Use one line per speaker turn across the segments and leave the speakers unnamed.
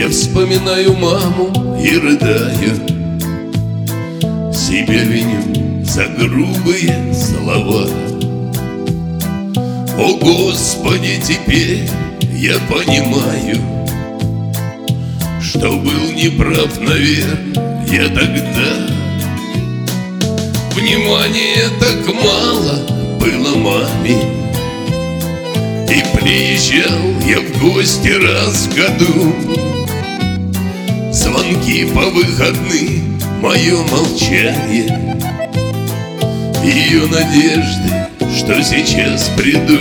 Я вспоминаю маму и рыдаю, себя виню за грубые слова. О, Господи, теперь я понимаю, что был неправ, наверное, я тогда. Внимания так мало было маме, и приезжал я в гости раз в году. Звонки по выходным, мое молчание, ее надежды, что сейчас приду.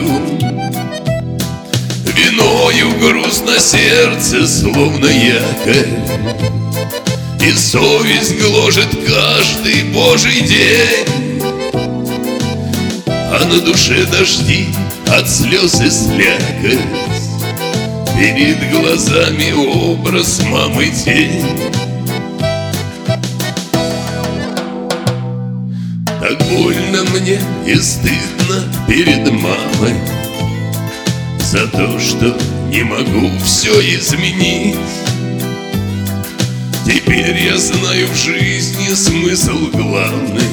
Виною груз на сердце, словно якорь, и совесть гложет каждый божий день. А на душе дожди, от слез и слякоть, перед глазами образ мамы тень. Так больно мне и стыдно перед мамой за то, что не могу все изменить. Теперь я знаю в жизни смысл главный: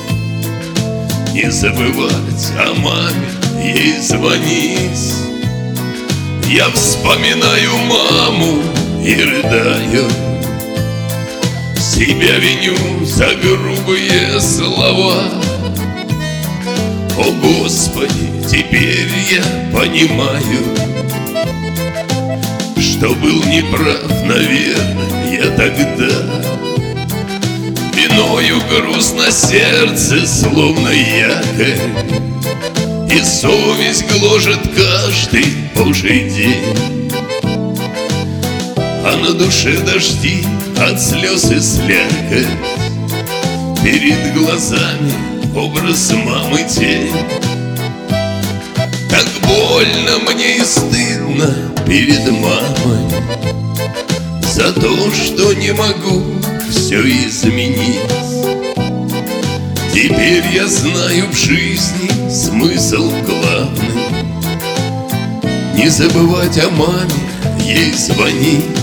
не забывать о маме, ей звонить. Я вспоминаю маму и рыдаю, себя виню за грубые слова. О, Господи, теперь я понимаю, что был неправ, наверное, я тогда. Виною груз на сердце, словно якорь, и совесть гложет каждый божий день. А на душе дожди, от слез и слякоть, перед глазами образ мамы тень. Так больно мне и стыдно перед мамой за то, что не могу все изменить. Теперь я знаю в жизни смысл главный: не забывать о маме, ей звонить.